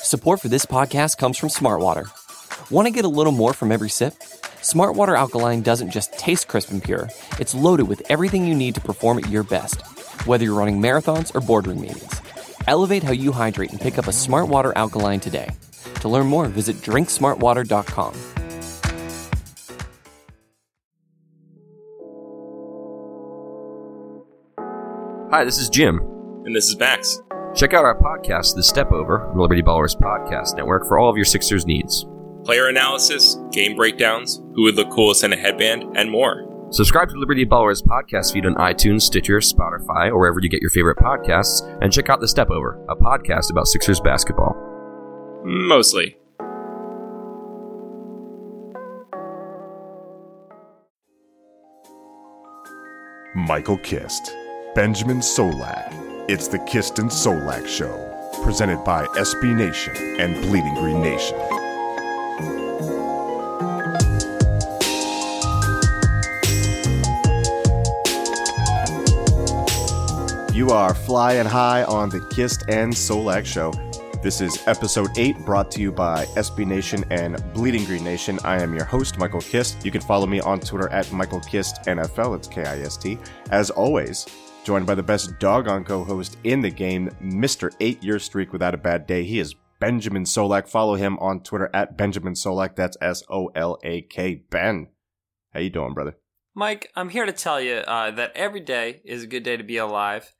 Support for this podcast comes from Smartwater. Want to get a little more from every sip? Smartwater Alkaline doesn't just taste crisp and pure, it's loaded with everything you need to perform at your best, whether you're running marathons or boardroom meetings. Elevate how you hydrate and pick up a Smartwater Alkaline today. To learn more, visit drinksmartwater.com. Hi, this is Jim. And this is Max. Check out our podcast, The Step Over, the Liberty Ballers Podcast Network, for all of your Sixers needs. Player analysis, game breakdowns, who would look coolest in a headband, and more. Subscribe to Liberty Ballers podcast feed on iTunes, Stitcher, Spotify, or wherever you get your favorite podcasts, and check out The Step Over, a podcast about Sixers basketball. Mostly. Michael Kist, Benjamin Solak. It's the Kist and Solak Show, presented by SB Nation and Bleeding Green Nation. You are flying high on the Kist and Solak Show. This is episode 8, brought to you by SB Nation and Bleeding Green Nation. I am your host, Michael Kist. You can follow me on Twitter at MichaelKistNFL. It's K-I-S-T. As always, joined by the best doggone co-host in the game, Mr. 8-year streak without a bad day. He is Benjamin Solak. Follow him on Twitter at Benjamin Solak. That's S-O-L-A-K. Ben, how you doing, brother? Mike, I'm here to tell you that every day is a good day to be alive.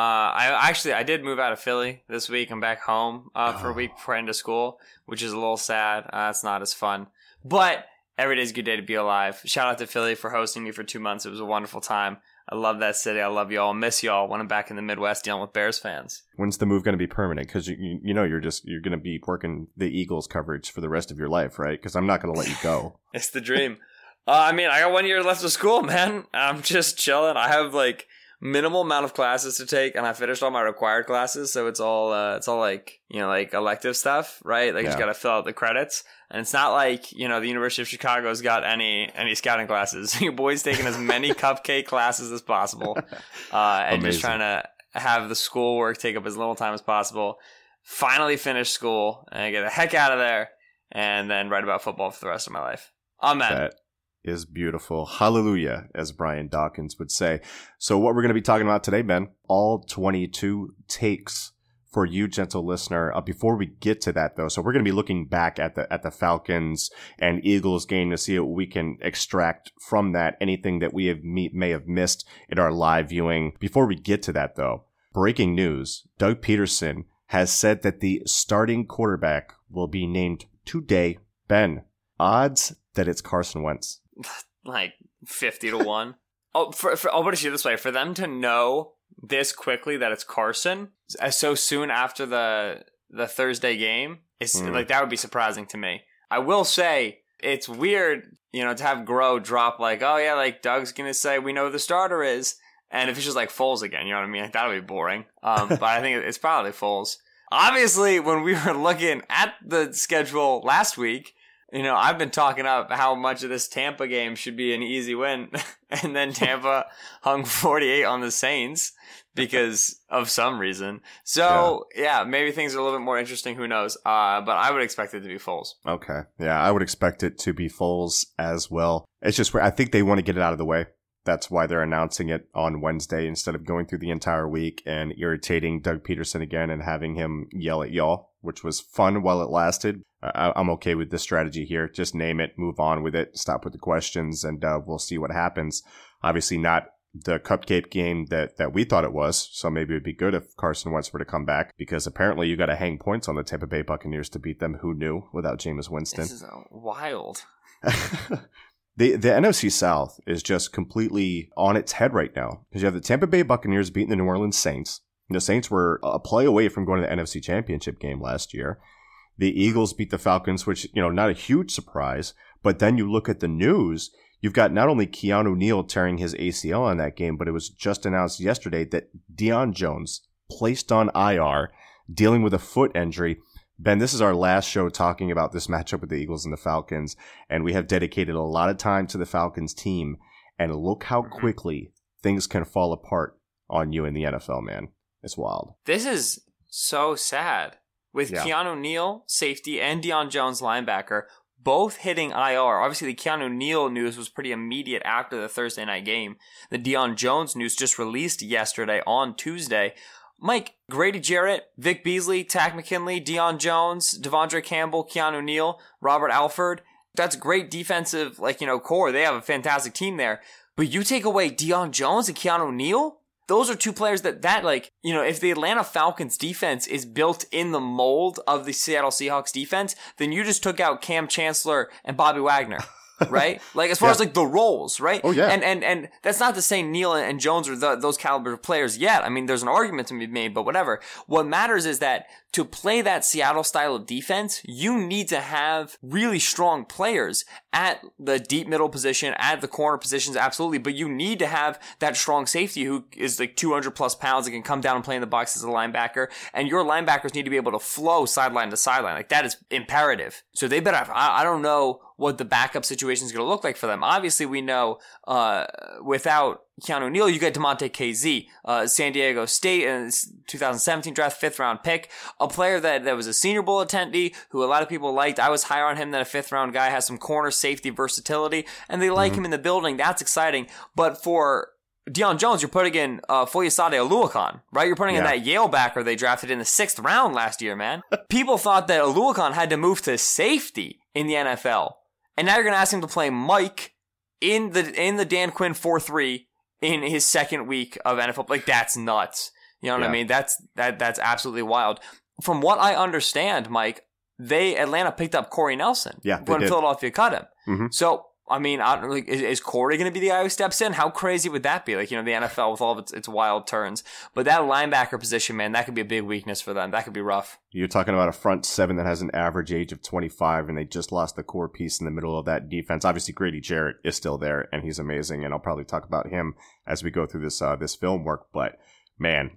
I did move out of Philly this week. I'm back home for a week before end of school, which is a little sad. It's not as fun. But every day is a good day to be alive. Shout out to Philly for hosting me for 2 months. It was a wonderful time. I love that city. I love y'all. Miss y'all when I'm back in the Midwest dealing with Bears fans. When's the move going to be permanent? Because you know you're going to be working the Eagles coverage for the rest of your life, right? Because I'm not going to let you go. It's the dream. I got 1 year left of school, man. I'm just chilling. I have minimal amount of classes to take, and I finished all my required classes, so it's all elective stuff, right? You just gotta fill out the credits, and it's not like the University of Chicago's got any scouting classes. Your boy's taking as many cupcake classes as possible, and just trying to have the schoolwork take up as little time as possible. Finally finish school and get the heck out of there, and then write about football for the rest of my life. Amen. That is beautiful. Hallelujah, as Brian Dawkins would say. So what we're going to be talking about today, Ben, all 22 takes for you, gentle listener. Before we get to that, though, so we're going to be looking back at the Falcons and Eagles game to see what we can extract from that, anything that we may have missed in our live viewing. Before we get to that, though, breaking news, Doug Peterson has said that the starting quarterback will be named today. Ben, odds that it's Carson Wentz. 50-1. I'll put it this way: for them to know this quickly that it's Carson so soon after the Thursday game, that would be surprising to me. I will say it's weird, to have Groh drop Doug's gonna say we know who the starter is, and if it's just Foles again, you know what I mean? That would be boring. But I think it's probably Foles. Obviously, when we were looking at the schedule last week, I've been talking up how much of this Tampa game should be an easy win, and then Tampa hung 48 on the Saints because of some reason. So, yeah, maybe things are a little bit more interesting. Who knows? But I would expect it to be Foles. Okay. Yeah, I would expect it to be Foles as well. It's just I think they want to get it out of the way. That's why they're announcing it on Wednesday instead of going through the entire week and irritating Doug Peterson again and having him yell at y'all, which was fun while it lasted. I'm okay with this strategy here. Just name it, move on with it, stop with the questions, and we'll see what happens. Obviously not the cupcake game that we thought it was, so maybe it would be good if Carson Wentz were to come back, because apparently you got to hang points on the Tampa Bay Buccaneers to beat them. Who knew, without Jameis Winston? This is wild. The NFC South is just completely on its head right now, because you have the Tampa Bay Buccaneers beating the New Orleans Saints. The Saints were a play away from going to the NFC Championship game last year. The Eagles beat the Falcons, which, not a huge surprise. But then you look at the news, you've got not only Keanu Neal tearing his ACL on that game, but it was just announced yesterday that Deion Jones placed on IR, dealing with a foot injury. Ben, this is our last show talking about this matchup with the Eagles and the Falcons, and we have dedicated a lot of time to the Falcons team. And look how quickly things can fall apart on you in the NFL, man. It's wild. This is so sad. with Keanu Neal, safety, and Deion Jones, linebacker, both hitting IR. Obviously, the Keanu Neal news was pretty immediate after the Thursday night game. The Deion Jones news just released yesterday on Tuesday. Mike, Grady Jarrett, Vic Beasley, Takk McKinley, Deion Jones, Devondre Campbell, Keanu Neal, Robert Alford. That's great defensive, core. They have a fantastic team there. But you take away Deion Jones and Keanu Neal? Those are two players that if the Atlanta Falcons defense is built in the mold of the Seattle Seahawks defense, then you just took out Cam Chancellor and Bobby Wagner. Right? As far as the roles, right? Oh, yeah. And that's not to say Neal and Jones are those caliber of players yet. I mean, there's an argument to be made, but whatever. What matters is that to play that Seattle style of defense, you need to have really strong players at the deep middle position, at the corner positions, absolutely. But you need to have that strong safety who is 200 plus pounds and can come down and play in the box as a linebacker. And your linebackers need to be able to flow sideline to sideline. That is imperative. So they better have, I don't know what the backup situation is going to look like for them. Obviously, we know without Keanu Neal, you get DeMonte KZ, San Diego State in 2017 draft, 5th round pick, a player that was a Senior Bowl attendee who a lot of people liked. I was higher on him than a 5th round guy, has some corner safety versatility, and they like him in the building. That's exciting. But for Deion Jones, you're putting in Foyesade Oluokun, right? You're putting in that Yale backer they drafted in the 6th round last year, man. People thought that Oluokun had to move to safety in the NFL. And now you're going to ask him to play Mike in the Dan Quinn 4-3 in his second week of NFL. That's nuts. You know what I mean? That's absolutely wild. From what I understand, Mike, Atlanta picked up Corey Nelson when Philadelphia cut him. Mm-hmm. So, I mean, is Corey going to be the guy who steps in? How crazy would that be? The NFL with all of its wild turns. But that linebacker position, man, that could be a big weakness for them. That could be rough. You're talking about a front seven that has an average age of 25, and they just lost the core piece in the middle of that defense. Obviously, Grady Jarrett is still there, and he's amazing, and I'll probably talk about him as we go through this film work. But, man,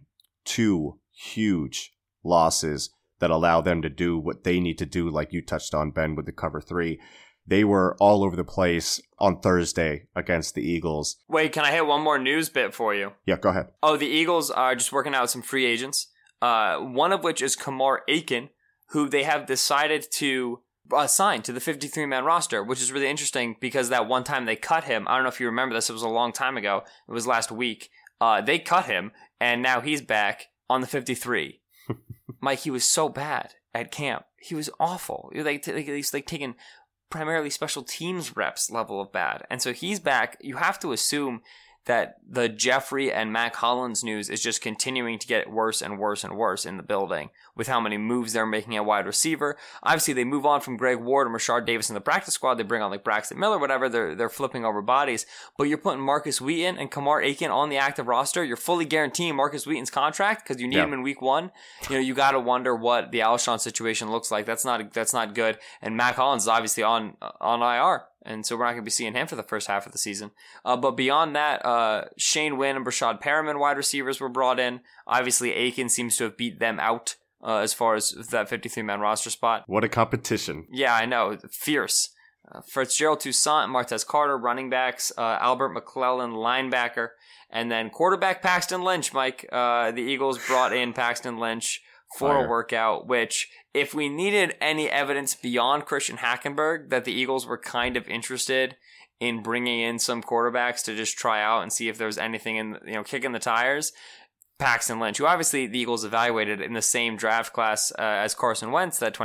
2 huge losses that allow them to do what they need to do, like you touched on, Ben, with the cover 3. They were all over the place on Thursday against the Eagles. Wait, can I hit one more news bit for you? Yeah, go ahead. Oh, the Eagles are just working out some free agents, one of which is Kamar Aiken, who they have decided to sign to the 53-man roster, which is really interesting because that one time they cut him, I don't know if you remember this, it was a long time ago, it was last week, they cut him, and now he's back on the 53. Mike, he was so bad at camp. He was awful. He's taking primarily special teams reps level of bad. And so he's back. You have to assume that the Jeffrey and Mac Hollins news is just continuing to get worse and worse and worse in the building with how many moves they're making at wide receiver. Obviously, they move on from Greg Ward and Rashard Davis in the practice squad. They bring on Braxton Miller, whatever. They're flipping over bodies. But you're putting Marcus Wheaton and Kamar Aiken on the active roster. You're fully guaranteeing Marcus Wheaton's contract because you need him in week 1. You got to wonder what the Alshon situation looks like. That's not good. And Mac Hollins is obviously on IR. And so we're not going to be seeing him for the first half of the season. But beyond that, Shane Wynn and Brashad Perriman, wide receivers, were brought in. Obviously, Aiken seems to have beat them out as far as that 53-man roster spot. What a competition. Yeah, I know. Fierce. Fitzgerald Toussaint and Martez Carter, running backs. Albert McClellan, linebacker. And then quarterback Paxton Lynch, Mike. The Eagles brought in Paxton Lynch for a workout, which, if we needed any evidence beyond Christian Hackenberg that the Eagles were kind of interested in bringing in some quarterbacks to just try out and see if there was anything in, kicking the tires, Paxton Lynch, who obviously the Eagles evaluated in the same draft class as Carson Wentz, that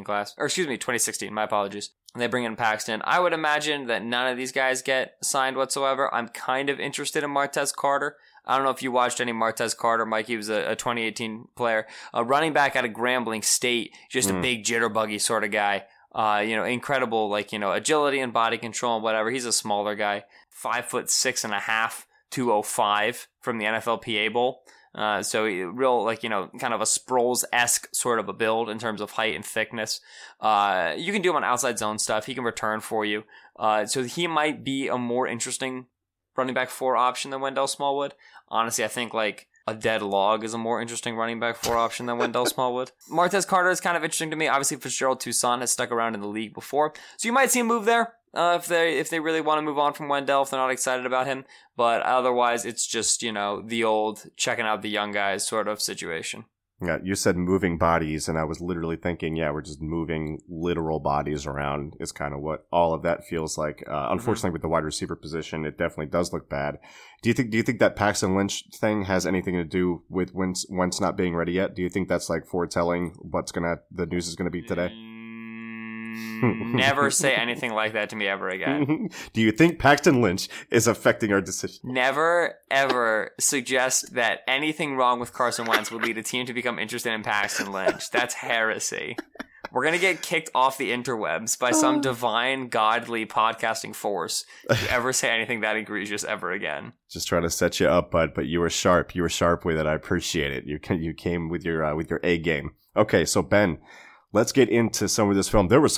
2016, my apologies. And they bring in Paxton. I would imagine that none of these guys get signed whatsoever. I'm kind of interested in Martez Carter. I don't know if you watched any Martez Carter, Mike. He was a 2018 player, a running back out of Grambling State, just a big jitterbuggy sort of guy. Incredible, agility and body control and whatever. He's a smaller guy, 5'6.5", 205 from the NFLPA Bowl. So real, kind of a Sproles-esque sort of a build in terms of height and thickness. You can do him on outside zone stuff. He can return for you. So he might be a more interesting running back 4 option than Wendell Smallwood. Honestly, I think a dead log is a more interesting running back 4 option than Wendell Smallwood. Martez Carter is kind of interesting to me. Obviously, Fitzgerald Toussaint has stuck around in the league before. So you might see a move there if they really want to move on from Wendell, if they're not excited about him. But otherwise, it's just, the old checking out the young guys sort of situation. Yeah, you said moving bodies, and I was literally thinking, yeah, we're just moving literal bodies around is kind of what all of that feels like. Unfortunately, with the wide receiver position, it definitely does look bad. Do you think that Paxton Lynch thing has anything to do with Wentz not being ready yet? Do you think that's like foretelling the news is gonna be today? Never say anything like that to me ever again. Do you think Paxton Lynch is affecting our decision? Never, ever suggest that anything wrong with Carson Wentz would lead a team to become interested in Paxton Lynch. That's heresy. We're going to get kicked off the interwebs by some divine, godly podcasting force if you ever say anything that egregious ever again. Just trying to set you up, bud, but you were sharp. You were sharp with it. I appreciate it. You came with your A game. Okay, so Ben, let's get into some of this film. There was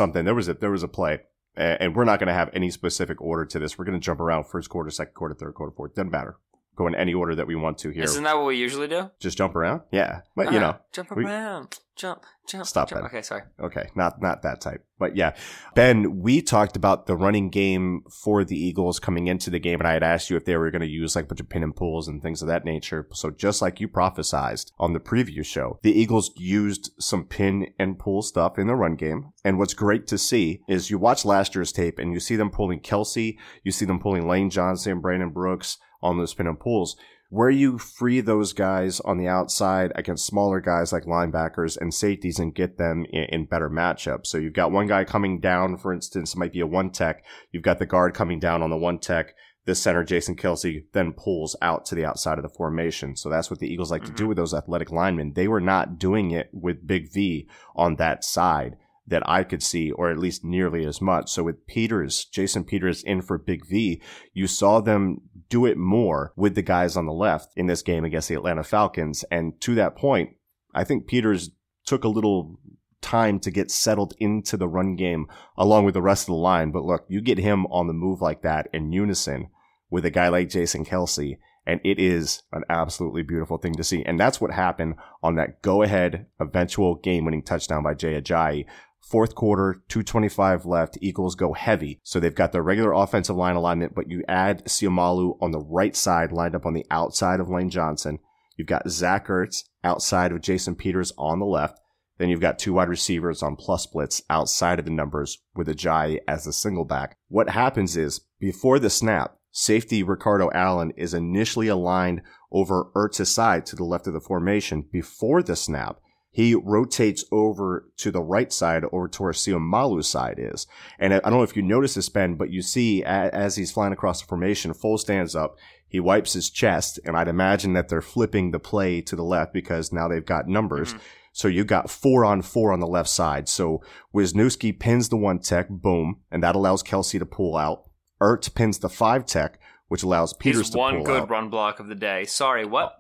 a play, and we're not going to have any specific order to this. We're going to jump around first quarter, second quarter, third quarter, fourth. Doesn't matter. Go in any order that we want to here. Isn't that what we usually do? Just jump around? Yeah. But, Jump around. Jump. Stop jump. that. Okay, sorry. Okay, not that type. But yeah. Ben, we talked about the running game for the Eagles coming into the game, and I had asked you if they were going to use like a bunch of pin and pulls and things of that nature. So just like you prophesized on the preview show, the Eagles used some pin and pull stuff in the run game. And what's great to see is you watch last year's tape and you see them pulling Kelsey, you see them pulling Lane Johnson, Brandon Brooks on those pin and pulls, where you free those guys on the outside against smaller guys like linebackers and safeties and get them in better matchups. So you've got one guy coming down, for instance, it might be a one tech. You've got the guard coming down on the one tech. The center, Jason Kelsey, then pulls out to the outside of the formation. So that's what the Eagles like to do with those athletic linemen. They were not doing it with Big V on that side that I could see, or at least nearly as much. So with Jason Peters in for Big V, you saw them do it more with the guys on the left in this game against the Atlanta Falcons. And to that point, I think Peters took a little time to get settled into the run game along with the rest of the line. But look, you get him on the move like that in unison with a guy like Jason Kelsey, and it is an absolutely beautiful thing to see. And that's what happened on that go-ahead eventual game-winning touchdown by Jay Ajayi. Fourth quarter, 2:25 left. Eagles go heavy. So they've got their regular offensive line alignment, but you add Seumalo on the right side, lined up on the outside of Lane Johnson. You've got Zach Ertz outside of Jason Peters on the left. Then you've got two wide receivers on plus splits outside of the numbers with Ajayi as the single back. What happens is, before the snap, safety Ricardo Allen is initially aligned over Ertz's side to the left of the formation. Before the snap, he rotates over to the right side, over to where Seumalo's side is. And I don't know if you notice this, Ben, but you see as he's flying across the formation, Foles stands up, he wipes his chest, and I'd imagine that they're flipping the play to the left because now they've got numbers. Mm-hmm. So you got 4-on-4 on the left side. So Wisniewski pins the one tech, boom, and that allows Kelsey to pull out. Ertz pins the 5 tech, which allows Peters to pull out. He's one good run block of the day. Sorry, what?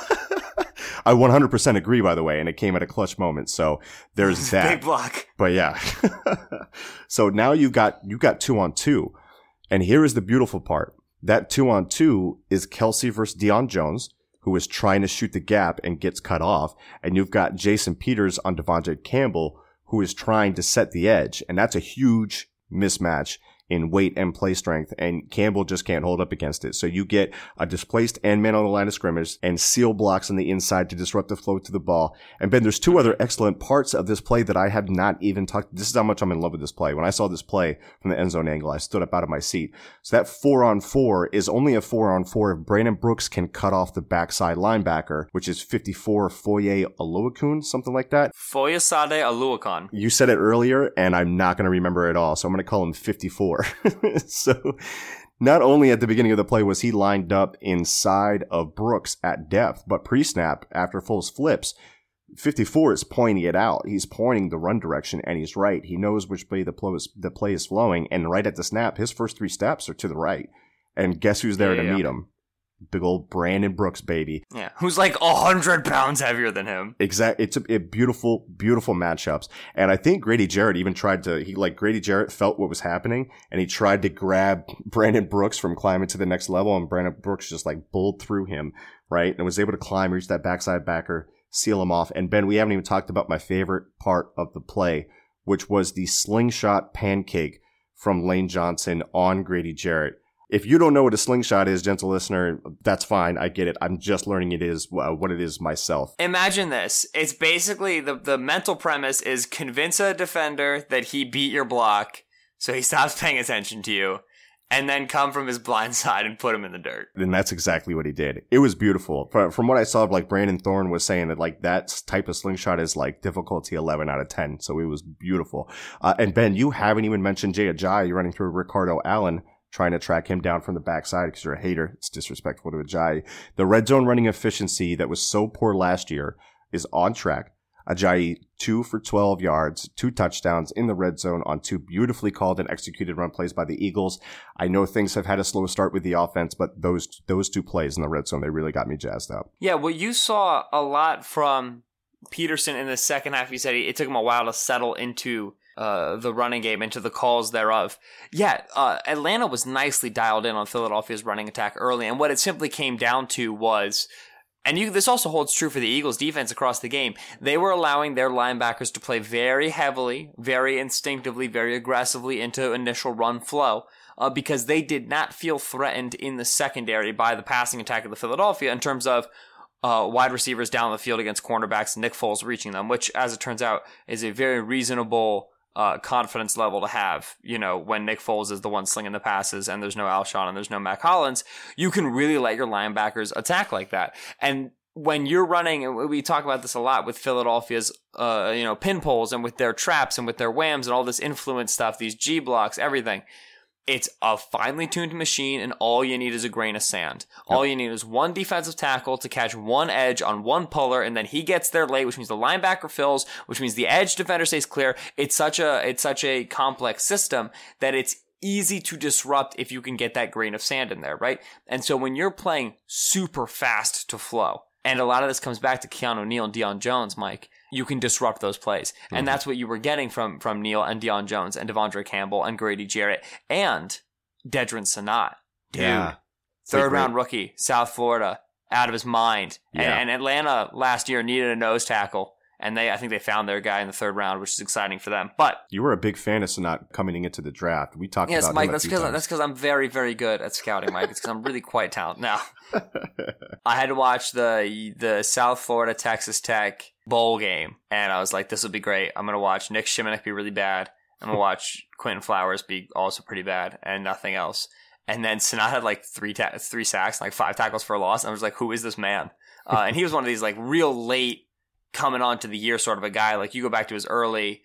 I 100% agree, by the way, and it came at a clutch moment. So there's that. Big block. But yeah. So now you got 2-on-2. And here is the beautiful part. That 2-on-2 is Kelsey versus Deion Jones, who is trying to shoot the gap and gets cut off. And you've got Jason Peters on Devontae Campbell, who is trying to set the edge. And that's a huge mismatch in weight and play strength, and Campbell just can't hold up against it. So you get a displaced end man on the line of scrimmage and seal blocks on the inside to disrupt the flow to the ball. And Ben, there's two other excellent parts of this play that I have not even talked. This is how much I'm in love with this play. When I saw this play from the end zone angle, I stood up out of my seat. So that 4-on-4 is only a 4-on-4 if Brandon Brooks can cut off the backside linebacker, which is 54 Foye Oluokun, something like that. Foyesade Oluokun. You said it earlier, and I'm not going to remember it all, so I'm going to call him 54. So not only at the beginning of the play was he lined up inside of Brooks at depth, but pre-snap, after Foles flips, 54 is pointing it out. He's pointing the run direction, and he's right. He knows which way the play is flowing, and right at the snap, his first 3 steps are to the right. And guess who's there to meet him? Big old Brandon Brooks, baby. Yeah, who's like 100 pounds heavier than him. Exactly. It's a beautiful, beautiful matchups. And I think Grady Jarrett even tried to, Grady Jarrett felt what was happening, and he tried to grab Brandon Brooks from climbing to the next level, and Brandon Brooks just bulled through him, right? And was able to climb, reach that backside backer, seal him off. And Ben, we haven't even talked about my favorite part of the play, which was the slingshot pancake from Lane Johnson on Grady Jarrett. If you don't know what a slingshot is, gentle listener, that's fine. I get it. I'm just learning what it is myself. Imagine this. It's basically the mental premise is convince a defender that he beat your block so he stops paying attention to you, and then come from his blind side and put him in the dirt. And that's exactly what he did. It was beautiful. From what I saw, like Brandon Thorne was saying that like that type of slingshot is like difficulty 11 out of 10. So it was beautiful. And Ben, you haven't even mentioned Jay Ajayi. You're running through Ricardo Allen, trying to track him down from the backside because you're a hater. It's disrespectful to Ajayi. The red zone running efficiency that was so poor last year is on track. Ajayi 2 for 12 yards, 2 touchdowns in the red zone on 2 beautifully called and executed run plays by the Eagles. I know things have had a slow start with the offense, but those 2 plays in the red zone, they really got me jazzed up. Yeah, well, you saw a lot from Peterson in the second half. You said it took him a while to settle into the running game, into the calls thereof. Yeah, Atlanta was nicely dialed in on Philadelphia's running attack early, and what it simply came down to was, and this also holds true for the Eagles defense across the game, they were allowing their linebackers to play very heavily, very instinctively, very aggressively into initial run flow, because they did not feel threatened in the secondary by the passing attack of the Philadelphia in terms of wide receivers down the field against cornerbacks and Nick Foles reaching them, which, as it turns out, is a very reasonable confidence level to have, when Nick Foles is the one slinging the passes and there's no Alshon and there's no Mac Hollins. You can really let your linebackers attack like that. And when you're running, and we talk about this a lot with Philadelphia's, pin pulls and with their traps and with their whams and all this influence stuff, these G blocks, everything. It's a finely tuned machine, and all you need is a grain of sand. All you need is one defensive tackle to catch one edge on one puller, and then he gets there late, which means the linebacker fills, which means the edge defender stays clear. It's such a complex system that it's easy to disrupt if you can get that grain of sand in there, right? And so when you're playing super fast to flow, and a lot of this comes back to Keanu Neal and Deion Jones, Mike, you can disrupt those plays. Mm-hmm. And that's what you were getting from Neal and Deion Jones and Devondre Campbell and Grady Jarrett and Dedrin Senat. Dude, yeah. Third-round rookie, South Florida, out of his mind. Yeah. And Atlanta last year needed a nose tackle, and I think they found their guy in the third round, which is exciting for them. But you were a big fan of Senat coming into the draft. We talked about Mike, him that's because I'm very, very good at scouting, Mike. It's because I'm really quite talented. Now, I had to watch the South Florida Texas Tech bowl game, and I was like, this will be great. I'm going to watch Nick Shimonek be really bad. I'm going to watch Quentin Flowers be also pretty bad and nothing else. And then Senat had like 3 sacks, like 5 tackles for a loss. And I was like, who is this man? And he was one of these like real late coming onto the year sort of a guy. Like you go back to his early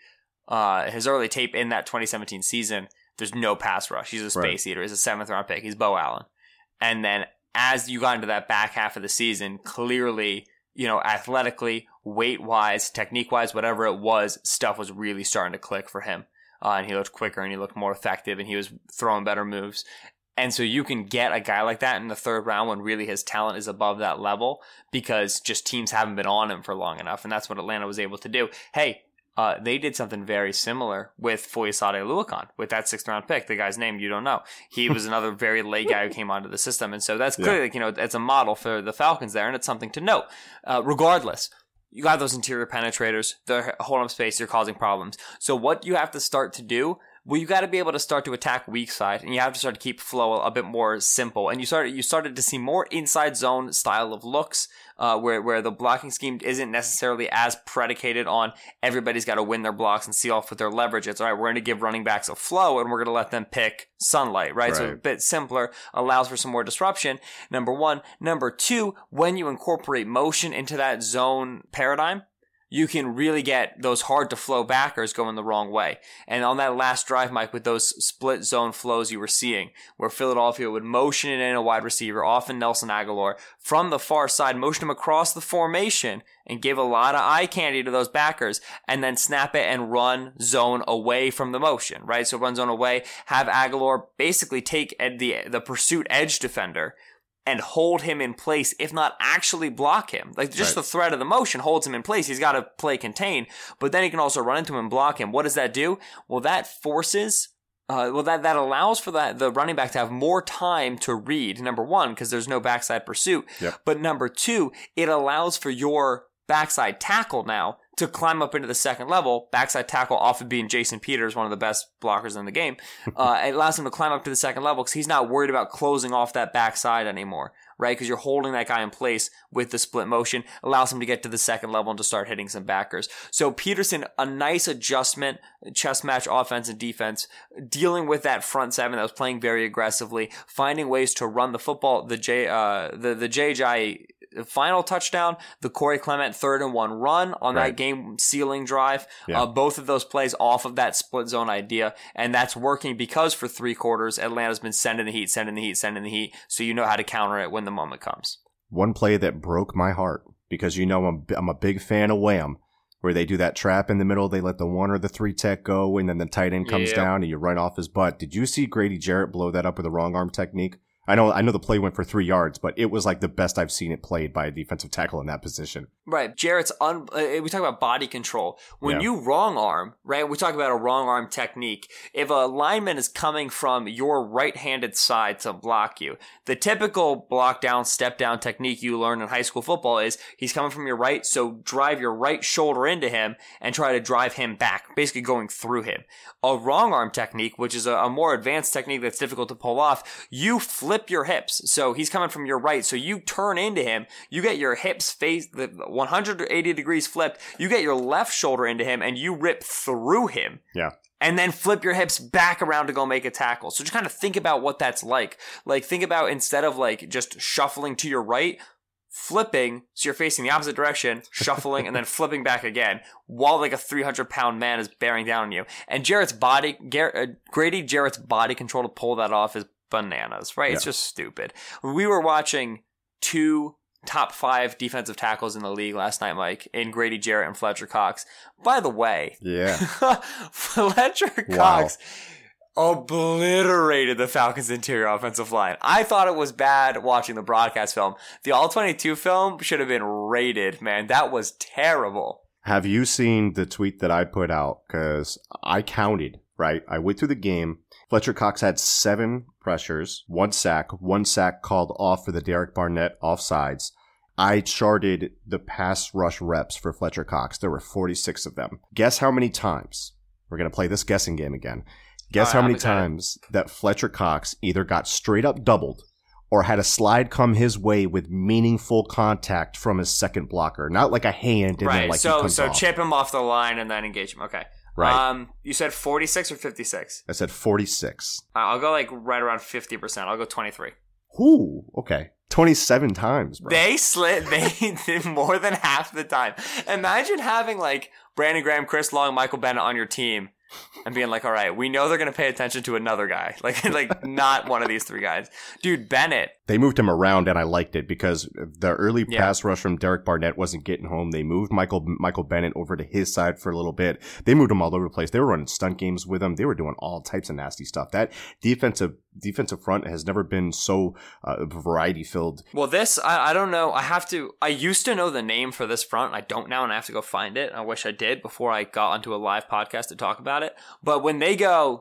tape in that 2017 season, there's no pass rush. He's a space eater. He's a 7th round pick. He's Bo Allen. And then as you got into that back half of the season, clearly, athletically, weight-wise, technique-wise, whatever it was, stuff was really starting to click for him. And he looked quicker and he looked more effective and he was throwing better moves. And so you can get a guy like that in the third round when really his talent is above that level because just teams haven't been on him for long enough. And that's what Atlanta was able to do. Hey, they did something very similar with Foyesade Oluokun, with that 6th round pick. The guy's name you don't know. He was another very late guy who came onto the system. And so that's clearly, it's a model for the Falcons there, and it's something to note. Regardless, you got those interior penetrators. They're holding up space. They're causing problems. So what you have to start to do, well, you got to be able to start to attack weak side, and you have to start to keep flow a bit more simple. And you started to see more inside zone style of looks, where the blocking scheme isn't necessarily as predicated on everybody's got to win their blocks and see off with their leverage. It's all right, we're going to give running backs a flow, and we're going to let them pick sunlight, right? So a bit simpler, allows for some more disruption. Number one. Number two, when you incorporate motion into that zone paradigm, you can really get those hard to flow backers going the wrong way. And on that last drive, Mike, with those split zone flows you were seeing, where Philadelphia would motion it in a wide receiver, often Nelson Aguilar, from the far side, motion him across the formation and give a lot of eye candy to those backers, and then snap it and run zone away from the motion, right? So run zone away, have Aguilar basically take the pursuit edge defender and hold him in place, if not actually block him. Like just the threat of the motion holds him in place. He's got to play contain, but then he can also run into him and block him. What does that do? Well, that forces, that allows for the running back to have more time to read. Number one, because there's no backside pursuit. Yep. But number two, it allows for your backside tackle now to climb up into the second level. Backside tackle often being Jason Peters, one of the best blockers in the game. It allows him to climb up to the second level because he's not worried about closing off that backside anymore, right? Because you're holding that guy in place with the split motion, allows him to get to the second level and to start hitting some backers. So Peterson, a nice adjustment, chess match offense and defense, dealing with that front seven that was playing very aggressively, finding ways to run the football. The JJ final touchdown, the Corey Clement 3rd and 1 run on that game sealing drive. Yeah. Both of those plays off of that split zone idea. And that's working because for 3 quarters, Atlanta's been sending the heat. So you know how to counter it when the moment comes. One play that broke my heart, because you know I'm a big fan of Wham, where they do that trap in the middle, they let the 1 or the 3 tech go, and then the tight end comes down and you run off his butt. Did you see Grady Jarrett blow that up with a wrong arm technique? I know the play went for 3 yards, but it was like the best I've seen it played by a defensive tackle in that position. Right. Jarrett's, we talk about body control. When you wrong arm, right, we talk about a wrong arm technique. If a lineman is coming from your right-handed side to block you, the typical block down, step down technique you learn in high school football is he's coming from your right, so drive your right shoulder into him and try to drive him back, basically going through him. A wrong arm technique, which is a more advanced technique that's difficult to pull off, you flip your hips. So he's coming from your right, so you turn into him, you get your hips face 180 degrees flipped, you get your left shoulder into him, and you rip through him. Yeah. And then flip your hips back around to go make a tackle. So just kind of think about what that's like. Like, think about instead of like just shuffling to your right, flipping, so you're facing the opposite direction, shuffling, and then flipping back again, while like a 300-pound man is bearing down on you. And Grady Jarrett's body control to pull that off is bananas, right? Yeah. It's just stupid. We were watching 2 top 5 defensive tackles in the league last night, Mike, in Grady Jarrett and Fletcher Cox. By the way, Fletcher Cox obliterated the Falcons' interior offensive line. I thought it was bad watching the broadcast film. The All-22 film should have been rated, man. That was terrible. Have you seen the tweet that I put out? Because I counted, right? I went through the game. Fletcher Cox had 7 pressures, 1 sack called off for the Derek Barnett offsides. I charted the pass rush reps for Fletcher Cox. There were 46 of them. Guess how many times? We're going to play this guessing game again. Guess how many times that Fletcher Cox either got straight up doubled or had a slide come his way with meaningful contact from his second blocker. Not like a hand. And then like so chip him off the line and then engage him. Okay. Right. You said 46 or 56? I said 46. I'll go like right around 50%. I'll go 23. Ooh, okay. 27 times, bro. They did more than half the time. Imagine having like Brandon Graham, Chris Long, Michael Bennett on your team and being like, all right, we know they're going to pay attention to another guy. Like not one of these 3 guys. Dude, Bennett. They moved him around, and I liked it because the early pass rush from Derek Barnett wasn't getting home. They moved Michael Bennett over to his side for a little bit. They moved him all over the place. They were running stunt games with him. They were doing all types of nasty stuff. That defensive front has never been so variety-filled. Well, this, I don't know. I used to know the name for this front. I don't now, and I have to go find it. I wish I did before I got onto a live podcast to talk about it. But when they go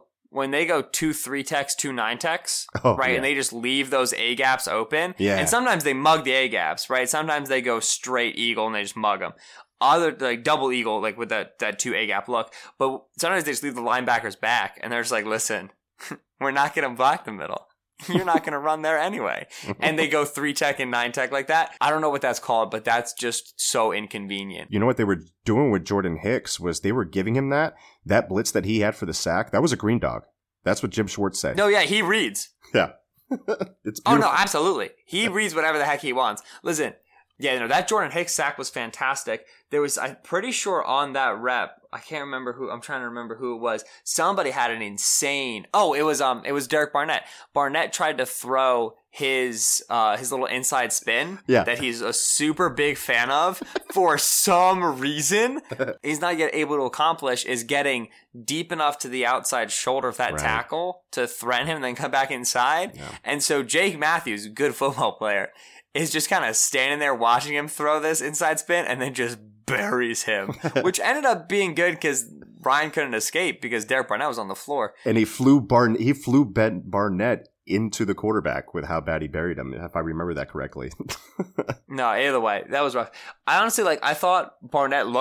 2 3 techs, 2 9 techs, right? Yeah. And they just leave those A gaps open. Yeah. And sometimes they mug the A gaps, right? Sometimes they go straight eagle and they just mug them. Other, like double eagle, like with that 2 A gap look. But sometimes they just leave the linebackers back and they're just like, listen, we're not going to block the middle. You're not going to run there anyway. And they go 3 tech and 9 tech like that. I don't know what that's called, but that's just so inconvenient. You know what they were doing with Jordan Hicks was they were giving him that blitz that he had for the sack. That was a green dog. That's what Jim Schwartz said. No, yeah, he reads. Yeah. It's beautiful. Oh, no, absolutely. He reads whatever the heck he wants. Listen, yeah, no, that Jordan Hicks sack was fantastic. There was, I'm pretty sure on that rep, I can't remember who, I'm trying to remember who it was. Somebody had an insane, it was Derek Barnett. Barnett tried to throw his little inside spin that he's a super big fan of for some reason. He's not yet able to accomplish is getting deep enough to the outside shoulder of that tackle to threaten him and then come back inside. Yeah. And so Jake Matthews, a good football player, is just kind of standing there watching him throw this inside spin and then just buries him, which ended up being good because Brian couldn't escape because Derek Barnett was on the floor. And he flew Barnett into the quarterback with how bad he buried him, if I remember that correctly. No, either way, that was rough. I honestly, I thought Barnett looked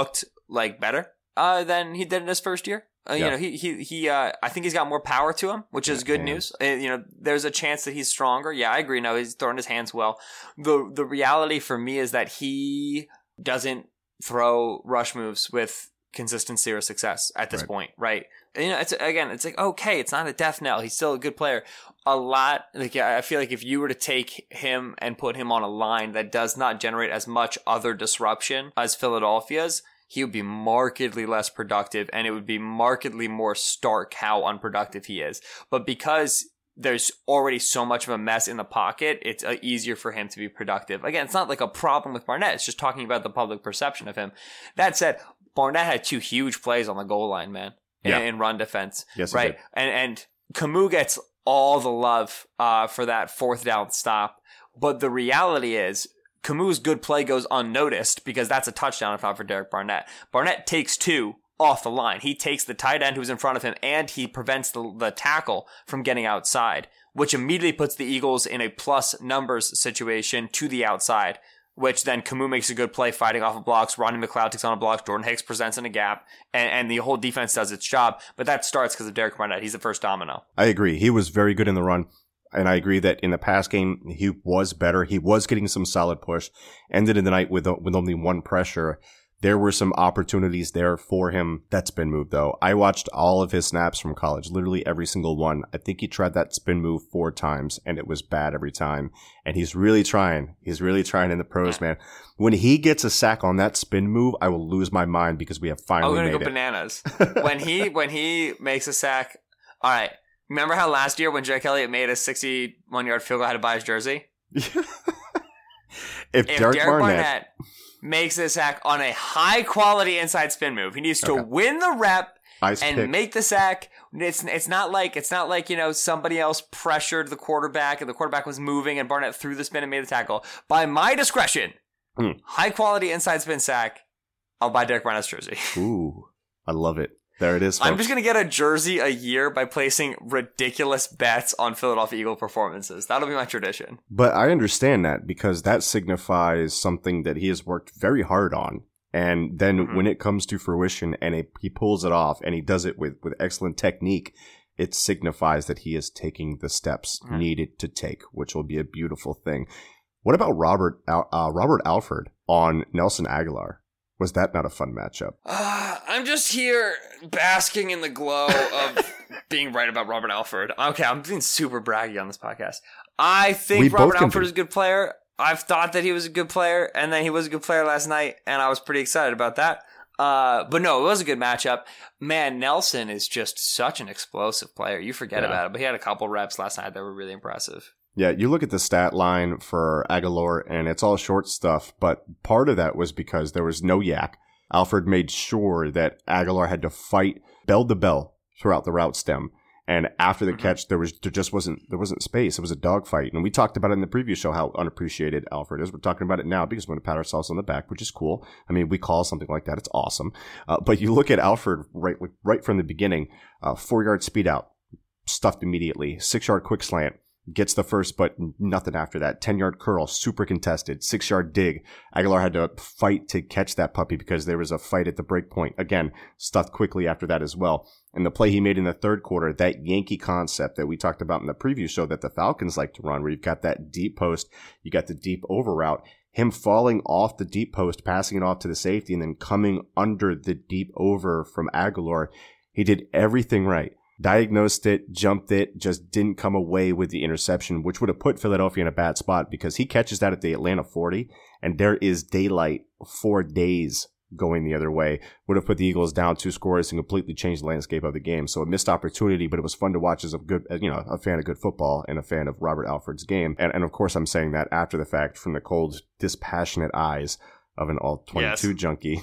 like better than he did in his first year. You know, he I think he's got more power to him, which is good news. You know, there's a chance that he's stronger. Yeah, I agree. No, he's throwing his hands well. The reality for me is that he doesn't throw rush moves with consistency or success at this point, right? And, you know, it's like, okay, it's not a death knell. He's still a good player. I feel like if you were to take him and put him on a line that does not generate as much other disruption as Philadelphia's, he would be markedly less productive, and it would be markedly more stark how unproductive he is. But because there's already so much of a mess in the pocket, it's easier for him to be productive. Again, it's not like a problem with Barnett. It's just talking about the public perception of him. That said, Barnett had 2 huge plays on the goal line, man, in run defense. Yes, right? And Camus gets all the love for that 4th down stop. But the reality is, Camus' good play goes unnoticed because that's a touchdown if not for Derek Barnett. Barnett takes 2 off the line. He takes the tight end who's in front of him, and he prevents the tackle from getting outside, which immediately puts the Eagles in a plus numbers situation to the outside, which then Camus makes a good play fighting off of blocks. Rodney McLeod takes on a block. Jordan Hicks presents in a gap, and the whole defense does its job. But that starts because of Derek Barnett. He's the first domino. I agree. He was very good in the run. And I agree that in the pass game, he was better. He was getting some solid push. Ended in the night with only 1 pressure. There were some opportunities there for him. That spin move, though. I watched all of his snaps from college, literally every single one. I think he tried that spin move 4 times, and it was bad every time. And he's really trying. He's really trying in the pros, man. When he gets a sack on that spin move, I will lose my mind because we have finally made it. I'm going to go bananas. when he makes a sack, all right. Remember how last year when Jake Elliott made a 61-yard field goal, had to buy his jersey? If Derek Barnett makes a sack on a high-quality inside spin move, he needs to win the rep make the sack. It's not like you know, somebody else pressured the quarterback and the quarterback was moving and Barnett threw the spin and made the tackle. By my discretion, high-quality inside spin sack, I'll buy Derek Barnett's jersey. Ooh, I love it. There it is, folks. I'm just going to get a jersey a year by placing ridiculous bets on Philadelphia Eagle performances. That'll be my tradition. But I understand that because that signifies something that he has worked very hard on. And then when it comes to fruition and he pulls it off and he does it with excellent technique, it signifies that he is taking the steps needed to take, which will be a beautiful thing. What about Robert Alford on Nelson Aguilar? Was that not a fun matchup? I'm just here basking in the glow of being right about Robert Alford. Okay, I'm being super braggy on this podcast. I think Robert Alford is a good player. I've thought that he was a good player, and then he was a good player last night, and I was pretty excited about that. But no, it was a good matchup. Man, Nelson is just such an explosive player. You forget about it, but he had a couple reps last night that were really impressive. Yeah, you look at the stat line for Aguilar, and it's all short stuff, but part of that was because there was no yak. Alford made sure that Aguilar had to fight bell to bell throughout the route stem. And after the catch, there wasn't space. It was a dogfight. And we talked about it in the previous show how unappreciated Alford is. We're talking about it now because we want to pat ourselves on the back, which is cool. I mean, we call something like that. It's awesome. But you look at Alford right from the beginning, 4-yard speed out, stuffed immediately, 6-yard quick slant. Gets the first, but nothing after that. 10-yard curl, super contested. 6-yard dig. Aguilar had to fight to catch that puppy because there was a fight at the break point. Again, stuffed quickly after that as well. And the play he made in the third quarter, that Yankee concept that we talked about in the preview show that the Falcons like to run, where you've got that deep post, you got the deep over route. Him falling off the deep post, passing it off to the safety, and then coming under the deep over from Aguilar. He did everything right. Diagnosed it, jumped it, just didn't come away with the interception, which would have put Philadelphia in a bad spot because he catches that at the Atlanta 40, and there is daylight 4 days going the other way. Would have put the Eagles down 2 scores and completely changed the landscape of the game. So a missed opportunity, but it was fun to watch as a fan of good football and a fan of Robert Alford's game. And of course, I'm saying that after the fact from the cold, dispassionate eyes of an all-22 junkie.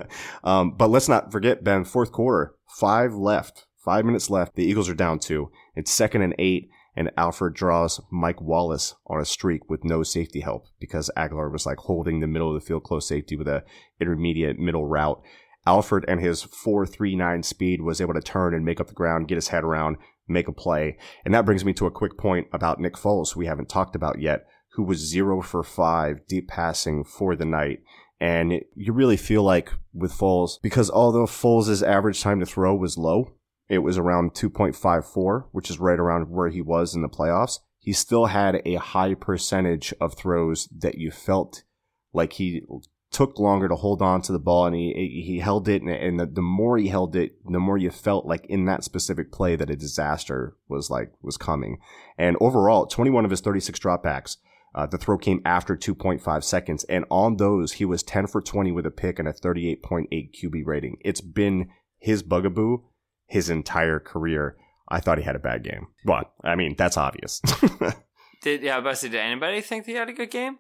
But let's not forget, Ben, fourth quarter, 5 minutes left. The Eagles are down 2. It's 2nd and 8, and Alford draws Mike Wallace on a streak with no safety help because Aguilar was like holding the middle of the field close safety with a intermediate middle route. Alford and his 4.39 speed was able to turn and make up the ground, get his head around, make a play. And that brings me to a quick point about Nick Foles, who we haven't talked about yet, who was 0 for 5 deep passing for the night. And you really feel like with Foles, because although Foles' average time to throw was low, it was around 2.54, which is right around where he was in the playoffs. He still had a high percentage of throws that you felt like he took longer to hold on to the ball, and he held it, and the more he held it, the more you felt like in that specific play that a disaster was coming. And overall, 21 of his 36 dropbacks, the throw came after 2.5 seconds, and on those, he was 10 for 20 with a pick and a 38.8 QB rating. It's been his bugaboo his entire career. I thought he had a bad game. But, I mean, that's obvious. Did anybody think he had a good game?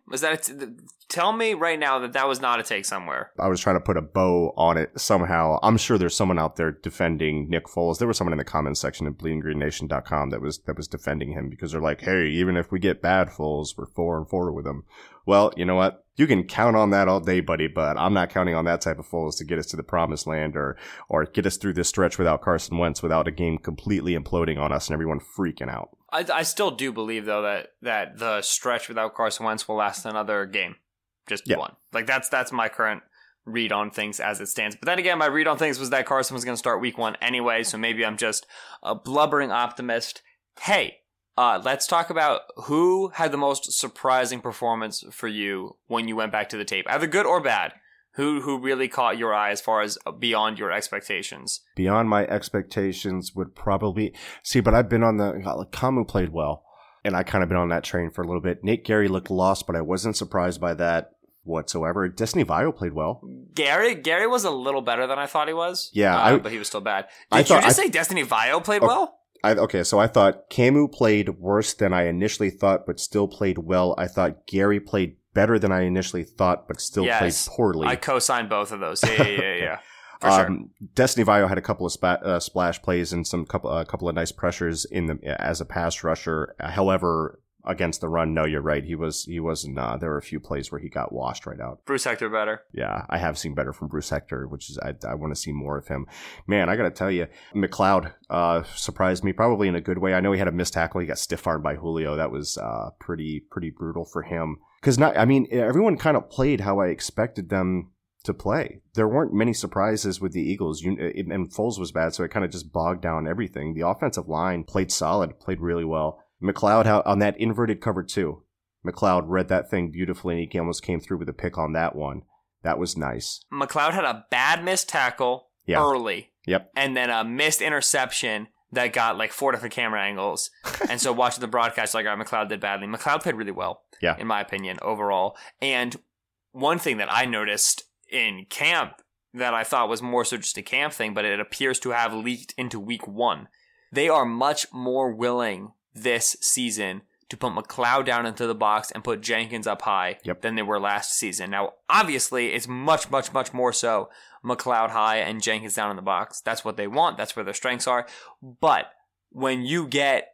Tell me right now that was not a take somewhere. I was trying to put a bow on it somehow. I'm sure there's someone out there defending Nick Foles. There was someone in the comments section at bleedinggreennation.com that was defending him because they're like, hey, even if we get bad Foles, we're 4-4 with him. Well, you know what? You can count on that all day, buddy, but I'm not counting on that type of Foles to get us to the promised land or get us through this stretch without Carson Wentz, without a game completely imploding on us and everyone freaking out. I still do believe, though, that the stretch without Carson Wentz will last another game. Just one. Like, that's my current read on things as it stands. But then again, my read on things was that Carson was going to start week 1 anyway, so maybe I'm just a blubbering optimist. Hey, let's talk about who had the most surprising performance for you when you went back to the tape, either good or bad. Who really caught your eye as far as beyond your expectations? Beyond my expectations would probably... See, but I've been on Kamu played well, and I kind of been on that train for a little bit. Nate Gary looked lost, but I wasn't surprised by that whatsoever. Destiny Vio played well. Gary was a little better than I thought he was. Yeah. But he was still bad. Did you just say Destiny Vio played well? So I thought Kamu played worse than I initially thought, but still played well. I thought Gary played better than I initially thought, but still played poorly. I co-signed both of those. Yeah. For sure. Destiny Vio had a couple of splash plays and a couple of nice pressures as a pass rusher. However, against the run, no, you're right. He wasn't. There were a few plays where he got washed right out. Bruce Hector better. Yeah, I have seen better from Bruce Hector, which is I want to see more of him. Man, I got to tell you, McLeod surprised me probably in a good way. I know he had a missed tackle. He got stiff-armed by Julio. That was pretty brutal for him. Because everyone kind of played how I expected them to play. There weren't many surprises with the Eagles, and Foles was bad, so it kind of just bogged down everything. The offensive line played solid, played really well. McLeod, on that inverted cover 2, McLeod read that thing beautifully, and he almost came through with a pick on that one. That was nice. McLeod had a bad missed tackle early. Yep. And then a missed interception that got like 4 different camera angles. And so watching the broadcast, like, all right, McLeod did badly. McLeod played really well, in my opinion, overall. And one thing that I noticed in camp that I thought was more so just a camp thing, but it appears to have leaked into week 1. They are much more willing this season to put McLeod down into the box and put Jenkins up high than they were last season. Now, obviously, it's much, much, much more so McLeod high and Jenkins down in the box. That's what they want. That's where their strengths are. But when you get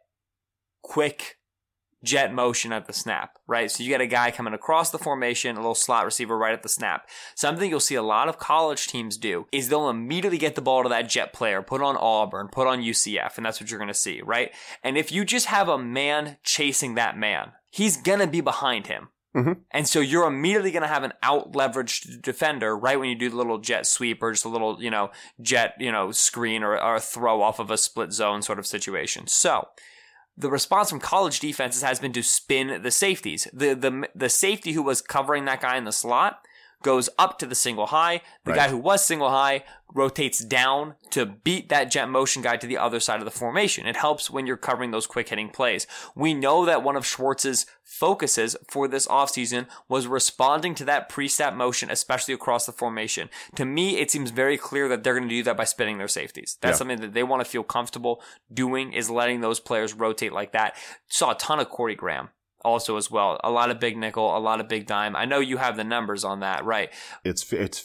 quick jet motion at the snap, right? So you get a guy coming across the formation, a little slot receiver right at the snap. Something you'll see a lot of college teams do is they'll immediately get the ball to that jet player, put on Auburn, put on UCF, and that's what you're going to see, right? And if you just have a man chasing that man, he's going to be behind him. Mm-hmm. And so you're immediately going to have an out-leveraged defender right when you do the little jet sweep or just a little, jet, screen or a throw off of a split zone sort of situation. So the response from college defenses has been to spin the safeties. The safety who was covering that guy in the slot goes up to the single high. The guy who was single high rotates down to beat that jet motion guy to the other side of the formation. It helps when you're covering those quick hitting plays. We know that one of Schwartz's focuses for this offseason was responding to that pre-snap motion, especially across the formation. To me, it seems very clear that they're going to do that by spinning their safeties. That's something that they want to feel comfortable doing, is letting those players rotate like that. Saw a ton of Corey Graham also as well. A lot of big nickel, a lot of big dime. I know you have the numbers on that, right? It's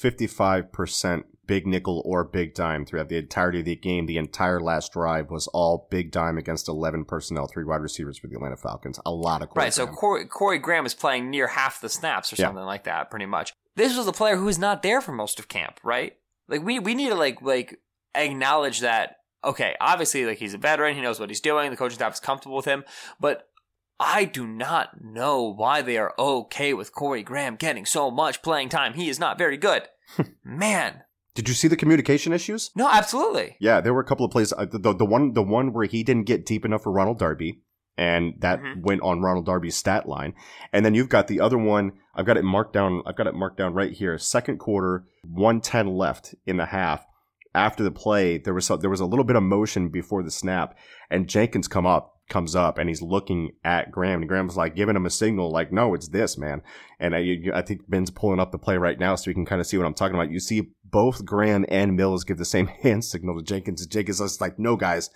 55% big nickel or big dime throughout the entirety of the game. The entire last drive was all big dime against 11 personnel, 3 wide receivers for the Atlanta Falcons. A lot of Corey Graham. So Corey Graham is playing near half the snaps or something like that, pretty much. This was a player who was not there for most of camp, right? Like we need to like acknowledge that. Okay, obviously, like, he's a veteran, he knows what he's doing, the coaching staff is comfortable with him, but I do not know why they are okay with Corey Graham getting so much playing time. He is not very good. Man. Did you see the communication issues? No, absolutely. Yeah, there were a couple of plays. The one where he didn't get deep enough for Ronald Darby, and that went on Ronald Darby's stat line. And then you've got the other one. I've got it marked down right here. Second quarter, 1:10 left in the half. After the play, there was a little bit of motion before the snap, and Jenkins comes up, and he's looking at Graham, and Graham's like giving him a signal, like, no, it's this, man. And I think Ben's pulling up the play right now so we can kind of see what I'm talking about. You see both Graham and Mills give the same hand signal to Jenkins, and Jenkins is like, no, guys,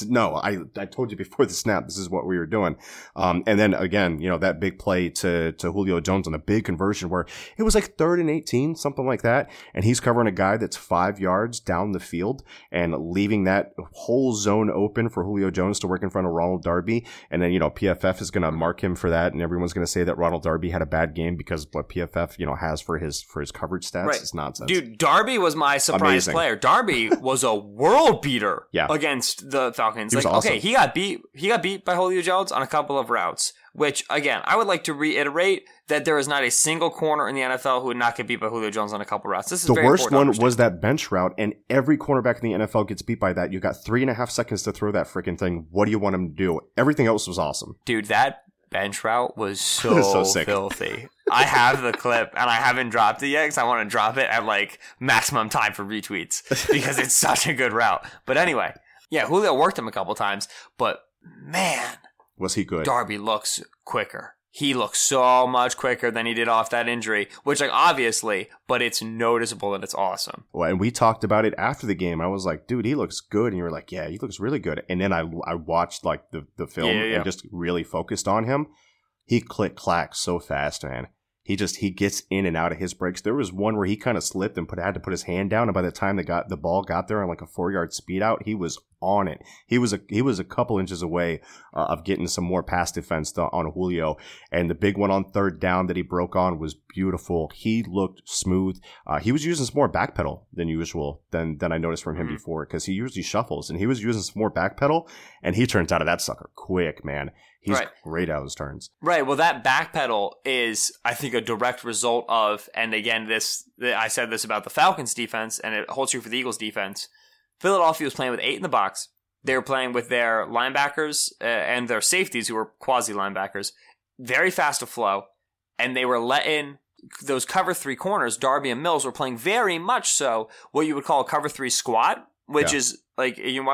I told you before the snap, this is what we were doing. And then again, that big play to Julio Jones on the big conversion where it was like 3rd and 18, something like that. And he's covering a guy that's 5 yards down the field and leaving that whole zone open for Julio Jones to work in front of Ronald Darby. And then, PFF is going to mark him for that. And everyone's going to say that Ronald Darby had a bad game because what PFF, has for his coverage stats is nonsense. Dude, Darby was my surprise player. Darby was a world beater against the Falcons. He was awesome. Okay, he got beat by Julio Jones on a couple of routes, which again, I would like to reiterate that there is not a single corner in the NFL who would not get beat by Julio Jones on a couple of routes. This is the very worst important one was that bench route, and every cornerback in the NFL gets beat by that. You got 3.5 seconds to throw that freaking thing. What do you want him to do? Everything else was awesome. Dude, that bench route was so sick. Filthy. I have the clip, and I haven't dropped it yet because I want to drop it at like maximum time for retweets because it's such a good route. But anyway, yeah, Julio worked him a couple times, but man, was he good? Darby looks quicker. He looks so much quicker than he did off that injury, which obviously, but it's noticeable and it's awesome. Well, and we talked about it after the game. I was like, dude, he looks good. And you were like, yeah, he looks really good. And then I watched like the film and just really focused on him. He click-clacks so fast, man. He gets in and out of his breaks. There was one where he kind of slipped and had to put his hand down, and by the time the ball got there on like a 4-yard speed out, he was on it. He was a couple inches away of getting some more pass defense on Julio, and the big one on 3rd down that he broke on was beautiful. He looked smooth. He was using some more back pedal than usual than I noticed from him before, because he usually shuffles, and he was using some more back pedal, and he turns out of that sucker quick, man. He's great out of his turns. Right. Well, that backpedal is, I think, a direct result of, and again, I said this about the Falcons defense, and it holds true for the Eagles defense. Philadelphia was playing with 8 in the box. They were playing with their linebackers and their safeties, who were quasi-linebackers, very fast to flow, and they were letting those cover 3 corners, Darby and Mills, were playing very much so what you would call a cover 3 squat, which is like,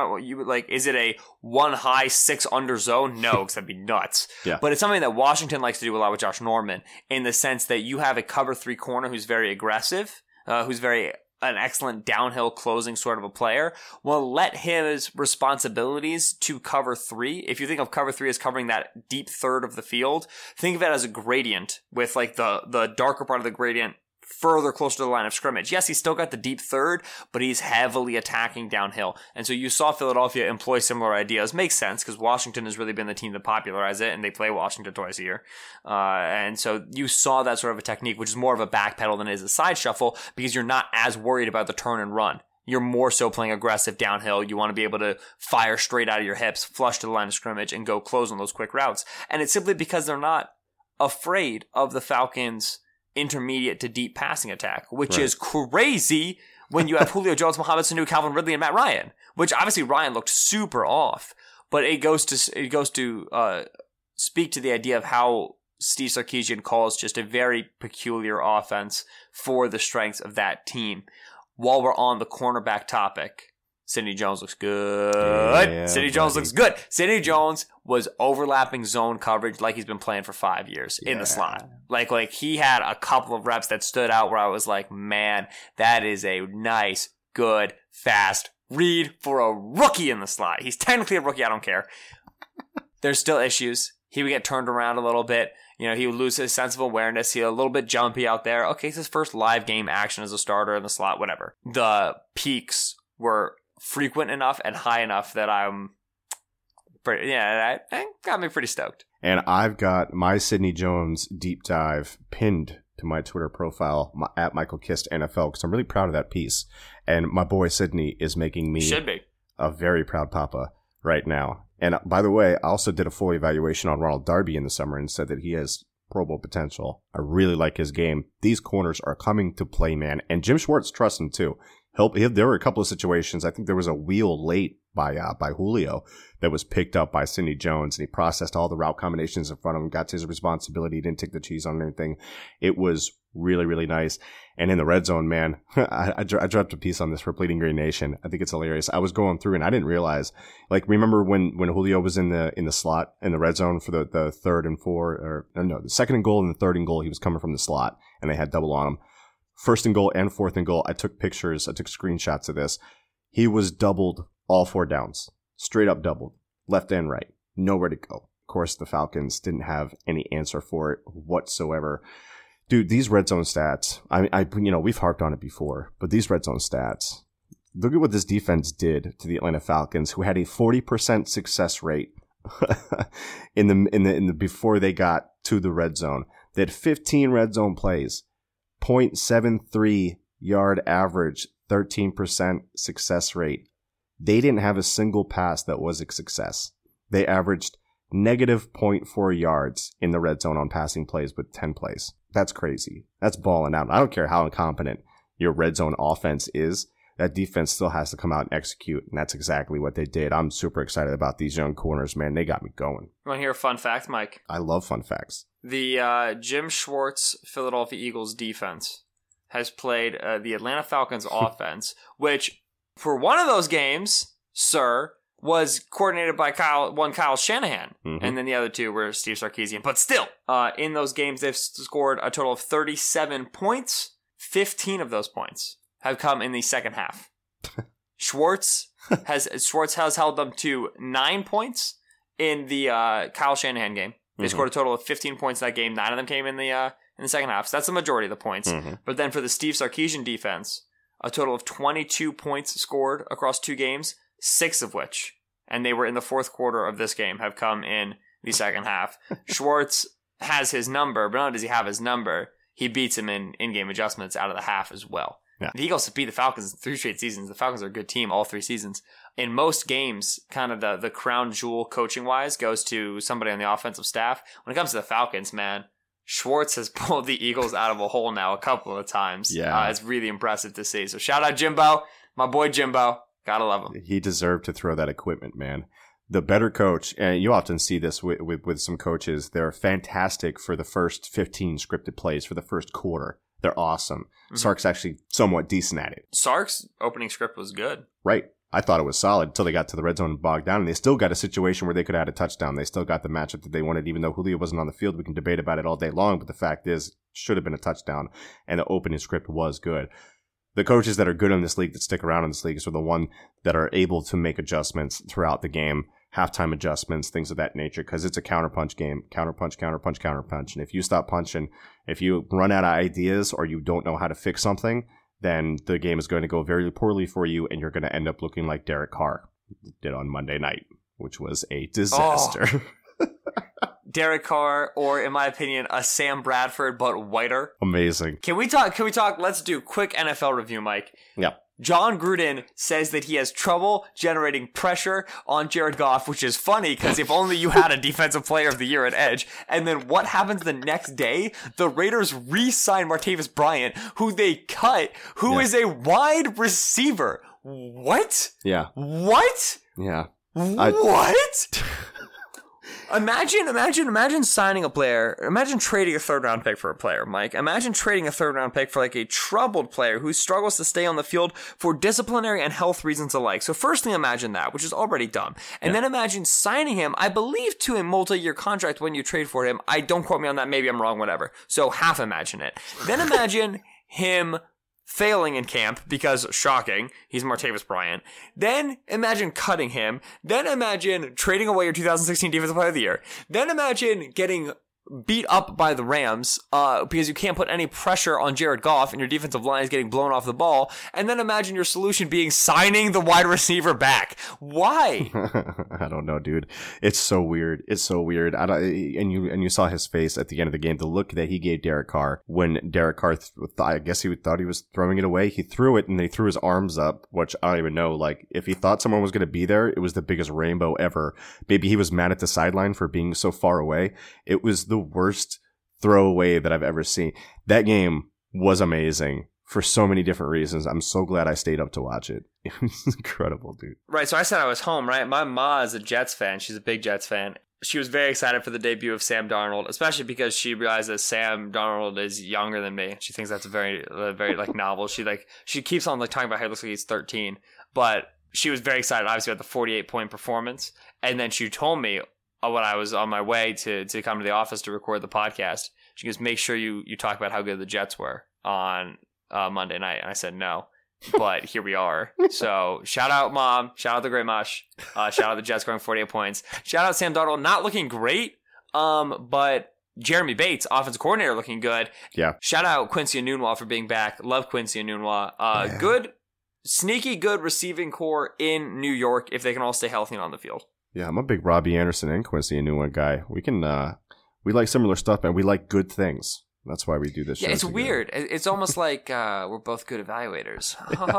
is it a 1 high 6 under zone? No, because that'd be nuts. But it's something that Washington likes to do a lot with Josh Norman, in the sense that you have a cover 3 corner who's very aggressive, who's an excellent downhill closing sort of a player. Well, let his responsibilities to cover 3. If you think of cover 3 as covering that deep third of the field, think of it as a gradient with like the darker part of the gradient further closer to the line of scrimmage. Yes, he's still got the deep third, but he's heavily attacking downhill. And so you saw Philadelphia employ similar ideas. Makes sense, because Washington has really been the team to popularize it, and they play Washington twice a year. And so you saw that sort of a technique, which is more of a back pedal than it is a side shuffle, because you're not as worried about the turn and run. You're more so playing aggressive downhill. You want to be able to fire straight out of your hips, flush to the line of scrimmage, and go close on those quick routes. And it's simply because they're not afraid of the Falcons' intermediate to deep passing attack, which is crazy when you have Julio Jones, Mohamed Sanu, Calvin Ridley, and Matt Ryan, which obviously Ryan looked super off, but it goes to speak to the idea of how Steve Sarkisian calls just a very peculiar offense for the strengths of that team. While we're on the cornerback topic, Sidney Jones looks good. Yeah, Sidney Jones looks good. Sidney Jones was overlapping zone coverage like he's been playing for 5 years in the slot. Like he had a couple of reps that stood out where I was like, man, that is a nice, good, fast read for a rookie in the slot. He's technically a rookie. I don't care. There's still issues. He would get turned around a little bit. He would lose his sense of awareness. He's a little bit jumpy out there. Okay, it's his first live game action as a starter in the slot, whatever. The peaks were frequent enough and high enough that that got me pretty stoked. And I've got my Sidney Jones deep dive pinned to my Twitter profile at Michael Kist NFL, because I'm really proud of that piece. And my boy Sidney is making me should be a very proud papa right now. And by the way, I also did a full evaluation on Ronald Darby in the summer and said that he has Pro Bowl potential. I really like his game. These corners are coming to play, man. And Jim Schwartz trusts him too. There were a couple of situations. I think there was a wheel late by Julio that was picked up by Sidney Jones, and he processed all the route combinations in front of him, got to his responsibility, didn't take the cheese on anything. It was really, really nice. And in the red zone, man, I dropped a piece on this for Bleeding Green Nation. I think it's hilarious. I was going through and I didn't realize, like, remember when Julio was in the slot in the red zone for the 3rd and 4, the 2nd and goal and the 3rd and goal, he was coming from the slot and they had double on him. 1st and goal and 4th and goal. I took pictures. I took screenshots of this. He was doubled all 4 downs, straight up doubled, left and right, nowhere to go. Of course, the Falcons didn't have any answer for it whatsoever. Dude, these red zone stats, we've harped on it before, but these red zone stats, look at what this defense did to the Atlanta Falcons, who had a 40% success rate in the before they got to the red zone. They had 15 red zone plays, 0.73 yard average, 13% success rate. They didn't have a single pass that was a success. They averaged negative 0.4 yards in the red zone on passing plays with 10 plays. That's crazy. That's balling out. I don't care how incompetent your red zone offense is. That defense still has to come out and execute, and that's exactly what they did. I'm super excited about these young corners, man. They got me going. You want to hear a fun fact, Mike? I love fun facts. The Jim Schwartz Philadelphia Eagles defense has played the Atlanta Falcons offense, which for one of those games, sir, was coordinated by Kyle Shanahan, and then the other 2 were Steve Sarkisian. But still, in those games, they've scored a total of 37 points. 15 of those points have come in the second half. Schwartz has held them to 9 points in the Kyle Shanahan game. They scored a total of 15 points in that game. 9 of them came in the second half. So that's the majority of the points. But then for the Steve Sarkisian defense, a total of 22 points scored across 2 games, 6 of which, and they were in the 4th quarter of this game, have come in the second half. Schwartz has his number, but not only does he have his number, he beats him in in-game adjustments out of the half as well. Yeah. The Eagles have beat the Falcons in 3 straight seasons. The Falcons are a good team all 3 seasons. In most games, kind of the crown jewel coaching-wise goes to somebody on the offensive staff. When it comes to the Falcons, man, Schwartz has pulled the Eagles out of a hole now a couple of times. Yeah. It's really impressive to see. So shout out Jimbo, my boy Jimbo. Gotta love him. He deserved to throw that equipment, man. The better coach, and you often see this with some coaches, they're fantastic for the first 15 scripted plays for the first quarter. They're awesome. Sark's actually somewhat decent at it. Sark's opening script was good. Right. I thought it was solid until they got to the red zone and bogged down, and they still got a situation where they could have had a touchdown. They still got the matchup that they wanted, even though Julio wasn't on the field. We can debate about it all day long, but the fact is, it should have been a touchdown, and the opening script was good. The coaches that are good in this league, that stick around in this league, are the one that are able to make adjustments throughout the game, halftime adjustments, things of that nature, because it's a counterpunch game. Counterpunch, counterpunch, counterpunch. And if you stop punching, if you run out of ideas or you don't know how to fix something, then the game is going to go very poorly for you, and you're going to end up looking like Derek Carr did on Monday night, which was a disaster. Oh. Derek Carr, or in my opinion, a Sam Bradford, but whiter. Amazing. Can we talk? Let's do a quick NFL review, Mike. Yeah. John Gruden says that he has trouble generating pressure on Jared Goff, which is funny because if only you had a defensive player of the year at edge. And then what happens the next day? The Raiders re-sign Martavis Bryant, who they cut, who is a wide receiver. What? Yeah. What? Yeah. What? Imagine signing a player. Imagine trading a 3rd round pick for a player, Mike. Imagine trading a 3rd round pick for like a troubled player who struggles to stay on the field for disciplinary and health reasons alike. So firstly, imagine that, which is already dumb. And then imagine signing him, I believe, to a multi-year contract when you trade for him. Don't quote me on that. Maybe I'm wrong, whatever. So half imagine it. Then imagine him failing in camp because, shocking, he's Martavis Bryant. Then imagine cutting him. Then imagine trading away your 2016 Defensive Player of the Year. Then imagine getting beat up by the Rams because you can't put any pressure on Jared Goff and your defensive line is getting blown off the ball. And then imagine your solution being signing the wide receiver back. Why? I don't know, dude. It's so weird. It's so weird. And you saw his face at the end of the game. The look that he gave Derek Carr when Derek Carr, I guess he thought he was throwing it away. He threw it and they threw his arms up, which I don't even know. Like, if he thought someone was going to be there, it was the biggest rainbow ever. Maybe he was mad at the sideline for being so far away. It was the worst throwaway that I've ever seen. That game was amazing for so many different reasons. I'm so glad I stayed up to watch it. It was incredible, dude. Right, so I said I was home, right? My ma is a Jets fan. She's a big Jets fan. She was very excited for the debut of Sam Darnold, especially because she realized that Sam Darnold is younger than me. She thinks that's very like novel. She keeps on like talking about how he looks like he's 13, but she was very excited, obviously, about the 48-point performance. And then she told me when I was on my way to come to the office to record the podcast, she goes, make sure you talk about how good the Jets were on Monday night. And I said no, but here we are. So shout out Mom, shout out the Great Mush, shout out the Jets scoring 48 points. Shout out Sam Darnold, not looking great, but Jeremy Bates, offensive coordinator, looking good. Yeah. Shout out Quincy Enunwa for being back. Love Quincy Enunwa. Good, sneaky good receiving core in New York if they can all stay healthy and on the field. Yeah, I'm a big Robbie Anderson and Quincy Enunwa guy. We like similar stuff, and we like good things. That's why we do this show. Yeah, it's together. weird. It's almost like we're both good evaluators.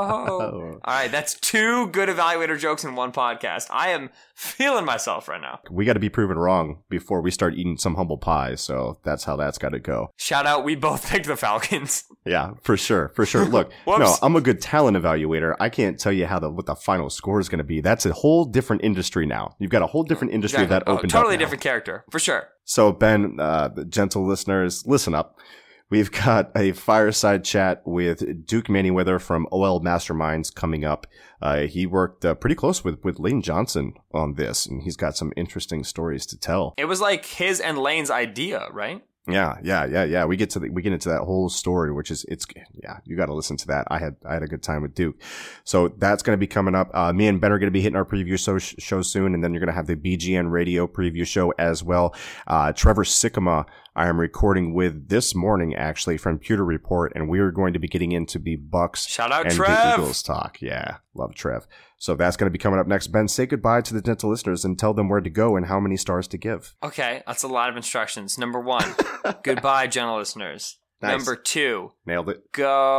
All right, that's 2 good evaluator jokes in one podcast. I am feeling myself right now. We got to be proven wrong before we start eating some humble pie, so that's how that's got to go. Shout out, we both picked the Falcons. Yeah, for sure. Look, no, I'm a good talent evaluator. I can't tell you what the final score is going to be. That's a whole different industry now. You've got a whole different industry that opened up. Totally different character, for sure. So, Ben, the gentle listeners, listen up. We've got a fireside chat with Duke Manyweather from OL Masterminds coming up. He worked pretty close with Lane Johnson on this, and he's got some interesting stories to tell. It was like his and Lane's idea, right? Yeah. We get into that whole story, which is you got to listen to that. I had a good time with Duke. So that's going to be coming up. Me and Ben are going to be hitting our preview show soon. And then you're going to have the BGN radio preview show as well. Trevor Sikkema, I am recording with this morning, actually, from Pewter Report. And we are going to be getting into the Bucks shout out and Trev. the Eagles talk. Yeah. Love Trev. So that's going to be coming up next. Ben, say goodbye to the gentle listeners and tell them where to go and how many stars to give. Okay, that's a lot of instructions. Number 1, goodbye, gentle listeners. Nice. Number 2, nailed it.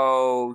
Go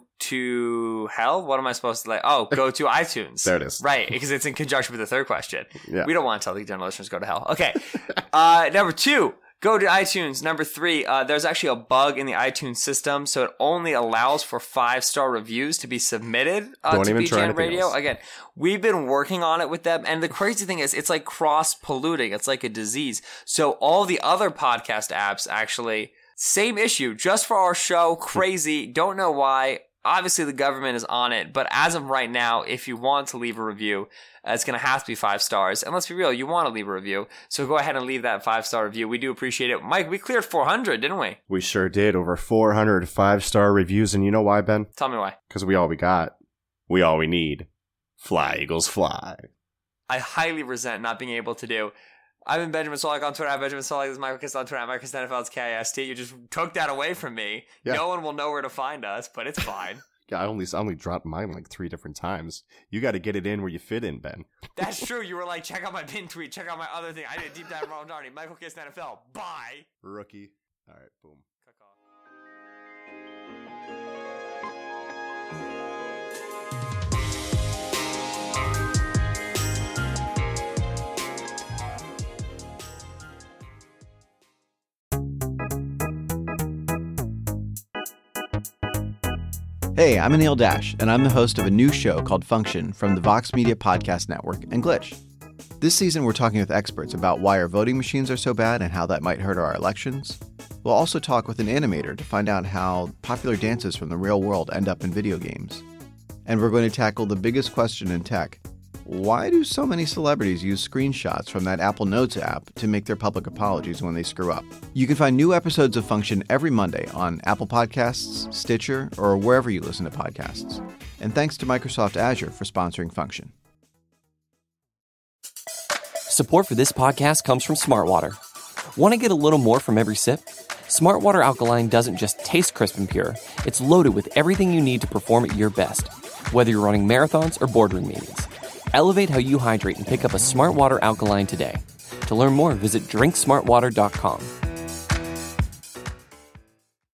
to hell? What am I supposed to like? Oh, go to iTunes. There it is. Right, because it's in conjunction with the third question. Yeah. We don't want to tell the gentle listeners go to hell. Okay. Number 2. Go to iTunes. Number 3, there's actually a bug in the iTunes system, so it only allows for 5-star reviews to be submitted to BGN Radio. Else. Again, we've been working on it with them, and the crazy thing is it's like cross-polluting. It's like a disease. So all the other podcast apps actually, same issue, just for our show, crazy, don't know why. Obviously, the government is on it, but as of right now, if you want to leave a review, it's going to have to be 5 stars. And let's be real, you want to leave a review, so go ahead and leave that 5-star review. We do appreciate it. Mike, we cleared 400, didn't we? We sure did. Over 400 5-star reviews. And you know why, Ben? Tell me why. Because we all we got. We all we need. Fly, Eagles, fly. I highly resent not being able to do. I've been Benjamin Solak on Twitter. I'm Benjamin Solak. This is Michael Kist on Twitter. I'm Michael Kist NFL's KIST. You just took that away from me. Yeah. No one will know where to find us, but it's fine. Yeah, I only dropped mine like 3 different times. You got to get it in where you fit in, Ben. That's true. You were like, check out my pin tweet. Check out my other thing. I did a deep dive on Darnie. Michael Kist NFL. Bye. Rookie. All right, boom. Hey, I'm Anil Dash, and I'm the host of a new show called Function from the Vox Media Podcast Network and Glitch. This season, we're talking with experts about why our voting machines are so bad and how that might hurt our elections. We'll also talk with an animator to find out how popular dances from the real world end up in video games. And we're going to tackle the biggest question in tech. Why do so many celebrities use screenshots from that Apple Notes app to make their public apologies when they screw up? You can find new episodes of Function every Monday on Apple Podcasts, Stitcher, or wherever you listen to podcasts. And thanks to Microsoft Azure for sponsoring Function. Support for this podcast comes from Smartwater. Want to get a little more from every sip? Smart Water Alkaline doesn't just taste crisp and pure, it's loaded with everything you need to perform at your best, whether you're running marathons or boardroom meetings. Elevate how you hydrate and pick up a Smart Water Alkaline today. To learn more, visit drinksmartwater.com.